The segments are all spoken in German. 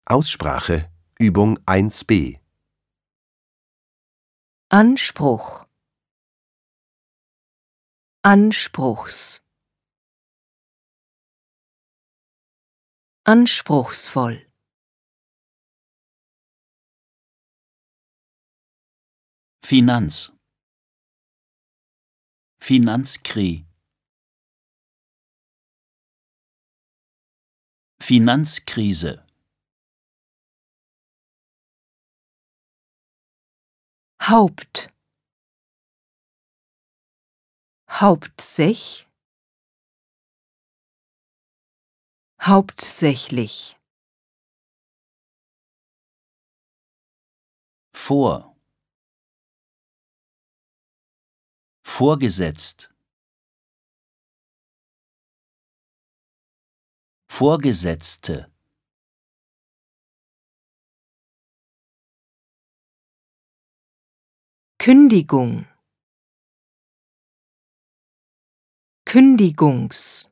Aussprache Übung 1b. Anspruch. Anspruchs. Anspruchsvoll. Finanz. Finanzkri. Finanzkrise. Haupt. Hauptsech. Hauptsächlich. Vor. Vorgesetzt. Vorgesetzte. Kündigung. Kündigungs.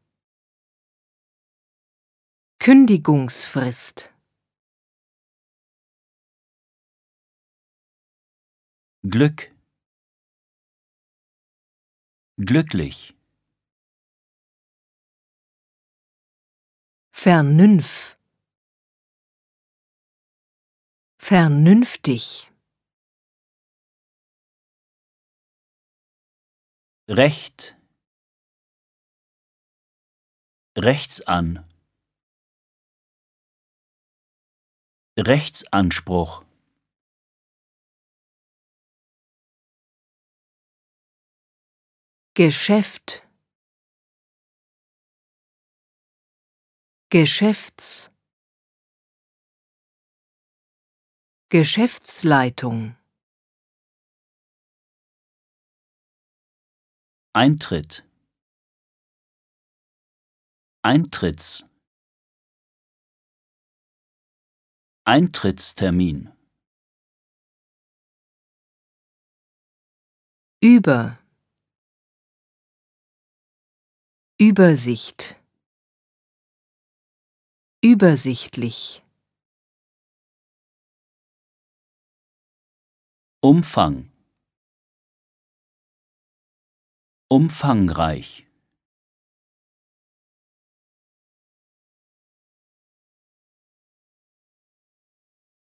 Kündigungsfrist. Glück. Glücklich. Vernunft. Vernünftig. Recht. Rechtsan. Rechtsanspruch. Geschäft. Geschäfts. Geschäftsleitung. Eintritt. Eintritts. Eintrittstermin. Über. Übersicht. Übersichtlich. Umfang. Umfangreich.